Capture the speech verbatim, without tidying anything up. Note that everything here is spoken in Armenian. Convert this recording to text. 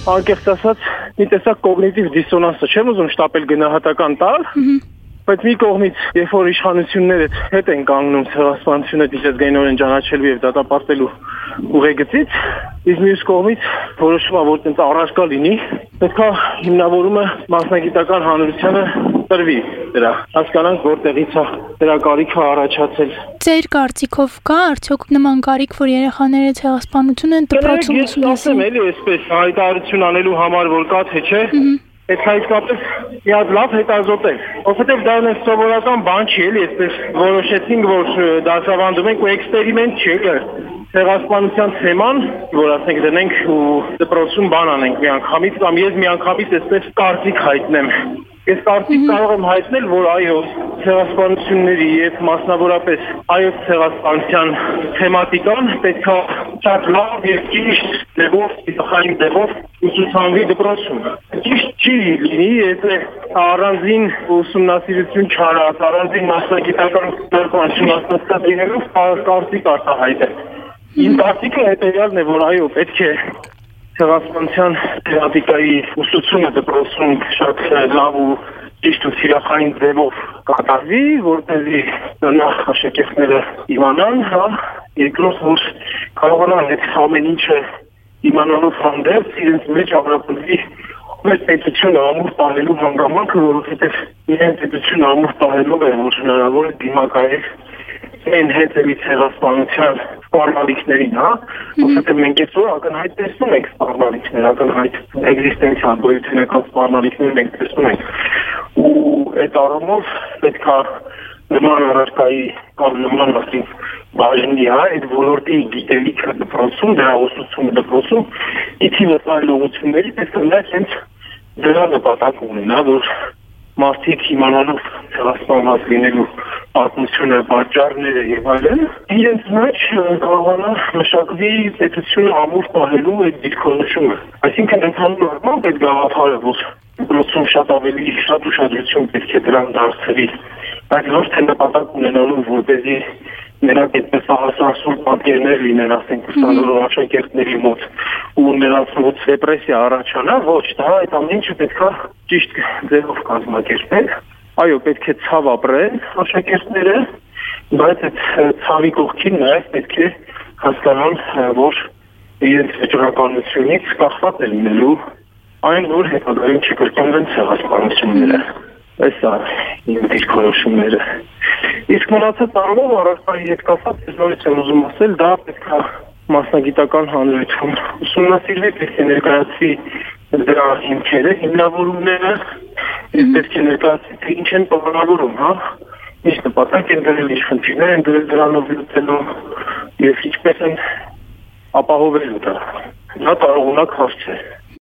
անկեղծ ասած, մի տեսակ կոգնիտիվ դիսոնանս է, չեմ ուզում շտապել գնահատական տալ, բայց մի կողմից, երբ որ իշխանությունները հետ են կանգնում ցեղասպանությունը միջազգայինորեն ճանաչելու եւ դատապարտելու ուղեգծից, իսկ մյուս կողմից որոշումը, որ տենց առարկա լինի, պետք է հիմնավորումը մասնագիտական հանրությանը տրվի դրա, հասկանանք որտեղից է դրա կարիքը առաջացել։ Ձեր կարծիքով կա արդյոք նման կարիք, որ երեխաները ցեղասպանությունը դպրոցում ուսումնասիրեն։ Ես ասեմ էլի այսպես հայտարարություն անելու համար, որ կա թե չէ, Այդ հայտնապես մի հատ լավ հետազոտել, որովհետև դա այնպես սովորական բան չի, էլի, այսպես որոշեցինք, որ դասավանդում ենք ու էքսպերիմենտ չի, ցեղասպանության թեման, որ ասենք դնենք ու դպրոցում բան անենք միանգամից, կամ ես միանգամից այսպես կարծիք հայտնեմ։ Ես կարծիք կարող եմ հայտնել, որ այո, ցեղասպանությունների եւ մասնավորապես այո ցեղասպանության թեմատիկան պետք է շատ լավ եւ ճիշտ ձևով, իշխանին ձևով ուսուցանվի դպրոցում։ Ճիշտ չի լինի, եթե առանձին ուսումնասիրություն չարած, առանձին մասնագիտական ուսումնասիրություն լինելով կարծիք արտահայտել։ Իմ կարծիքը հետեւյալն է, որ այո, պետք է ցեղասպանության թեմատիկայի ուսուցումը դպրոցում շատ լավ ու ճիշտ ու սիրախային ձևով կատարվի, որպեսզի նախ աշակերտները իմանան, հա, երկրորդ որ կարողանան այդ ամեն ինչը իմանալով հանդերձ իրենց մեջ ամրապնդվի մեր պետությունը ամուր պահելու հանգամանքը, որովհետև իրենց պետությունը ամուր պահելով է, որ հնարավոր է դիմակայել այն հետևի ցեղասպանության սպառնալիքներին, հա, որովհետև մենք այսօր ակնհայտ տեսնում ենք սպառնալիքներ, ակնհայտ էգզիստենցիալ գոյությունական սպառնալիքներ մենք տեսնում ենք, ու այդ առումով պետք է նման առարկայի կամ նման ասենք բաժնի, հա, այդ ոլորտի գիտելիքը դպրոցում, դրա ուսուցումը դպրոցում, իթիվը ծայլողությունների պետք է նաև հենց դրա նպատակ ունենա, որ մարդիկ իմանալով ցեղասպանված լինելու պատմությունը, պատճառները եւ այլն, իրենց մեջ կարողանա մշակվի պետությունը ամուր պահելու այդ դիրքորոշումը։ Այսինքն ընդհանուր առմամբ այդ գաղափարը, որ դպրոցում շատ ավելի շատ ուշադրություն պետք է դրան դարձվի, բայց ոչ թե նպատակ ունենալու, որպեսզի նրանք այդպես ահասարսուր պատկերներ լինեն, ասենք ուսանող աշակերտների մոտ ու նրանց մոտ ռեպրեսիա առաջանա, ոչ, դա այդ ամեն ինչը պետք է ճիշտ ձևով կազմակերպել։ Այո, պետք է ցավ ապրեն աշակերտները, բայց այդ ցավի կողքին նաև պետք է հասկանան, որ իրենց վճռականությունից կախված է լինելու այն, որ հետագայում չկրկնվեն ցեղասպանությունները։ Այս է իմ դիրքորոշումները։ Իսկ մնացած առումով առարկայի հետ կապված ես նորից եմ ուզում ասել, դա պետք է մասնագիտական հանրություն ուսումնասիրվի, պետք է ներկայացվի դրա հիմքերը, հիմնավորումները, պետք է ներկայացվի, թե ինչ են պլանավորում, հա, ինչ նպատակ են դրել, ինչ խնդիրներ են դրել դրանով լուծելու եւ ինչպես են ապահովելու դա։ Դա տարողունակ հարց է։